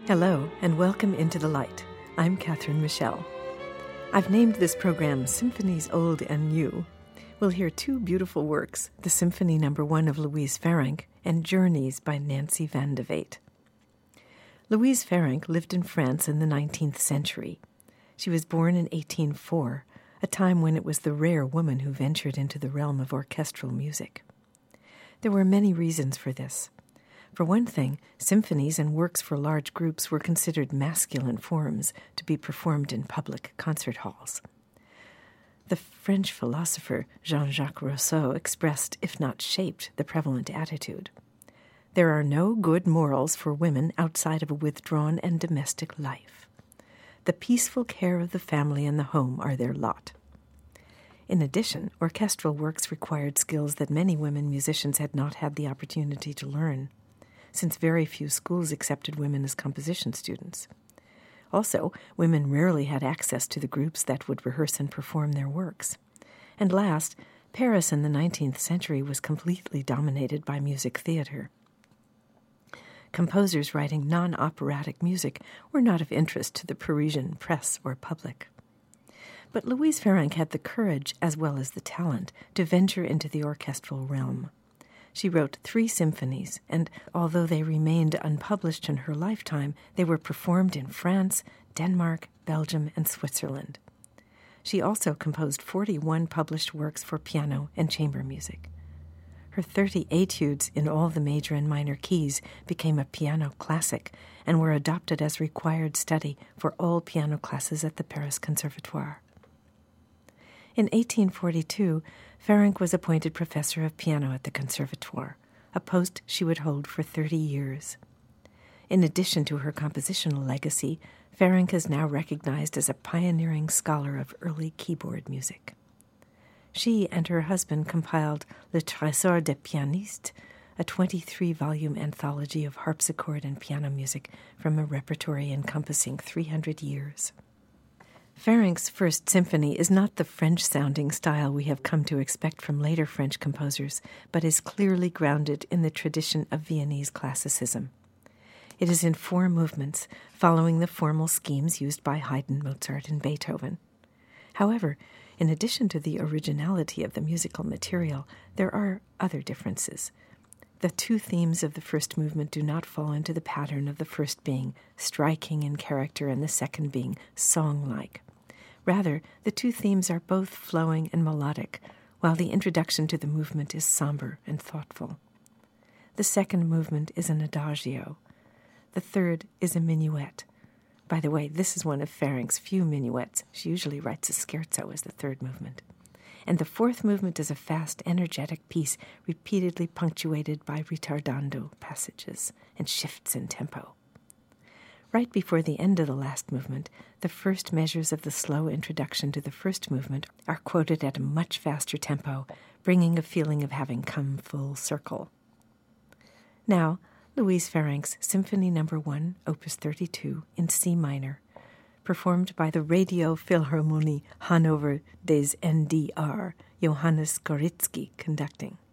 Hello, and welcome into the Light. I'm Catherine Michelle. I've named this program Symphonies Old and New. We'll hear two beautiful works, the Symphony No. 1 of Louise Ferenc and Journeys by Nancy Van de Waet. Louise Ferenc lived in France in the 19th century. She was born in 1804, a time when it was the rare woman who ventured into the realm of orchestral music. There were many reasons for this. For one thing, symphonies and works for large groups were considered masculine forms to be performed in public concert halls. The French philosopher Jean-Jacques Rousseau expressed, if not shaped, the prevalent attitude. There are no good morals for women outside of a withdrawn and domestic life. The peaceful care of the family and the home are their lot. In addition, orchestral works required skills that many women musicians had not had the opportunity to learn, since very few schools accepted women as composition students. Also, women rarely had access to the groups that would rehearse and perform their works. And last, Paris in the 19th century was completely dominated by music theater. Composers writing non-operatic music were not of interest to the Parisian press or public. But Louise Ferenc had the courage, as well as the talent, to venture into the orchestral realm. She wrote 3 symphonies, and although they remained unpublished in her lifetime, they were performed in France, Denmark, Belgium, and Switzerland. She also composed 41 published works for piano and chamber music. Her 30 etudes in all the major and minor keys became a piano classic and were adopted as required study for all piano classes at the Paris Conservatoire. In 1842, Ferenc was appointed professor of piano at the Conservatoire, a post she would hold for 30 years. In addition to her compositional legacy, Ferenc is now recognized as a pioneering scholar of early keyboard music. She and her husband compiled Le Trésor des Pianistes, a 23-volume anthology of harpsichord and piano music from a repertory encompassing 300 years. Ferenc's first symphony is not the French-sounding style we have come to expect from later French composers, but is clearly grounded in the tradition of Viennese classicism. It is in 4 movements, following the formal schemes used by Haydn, Mozart, and Beethoven. However, in addition to the originality of the musical material, there are other differences. The 2 themes of the first movement do not fall into the pattern of the first being striking in character and the second being song-like. Rather, the 2 themes are both flowing and melodic, while the introduction to the movement is somber and thoughtful. The second movement is an adagio. The third is a minuet. By the way, this is one of Ferenc's few minuets. She usually writes a scherzo as the third movement. And the fourth movement is a fast, energetic piece repeatedly punctuated by ritardando passages and shifts in tempo. Right before the end of the last movement, the first measures of the slow introduction to the first movement are quoted at a much faster tempo, bringing a feeling of having come full circle. Now, Louise Ferenc's Symphony No. 1, Opus 32, in C minor, performed by the Radio Philharmonie Hannover des NDR, Johannes Gorizki conducting.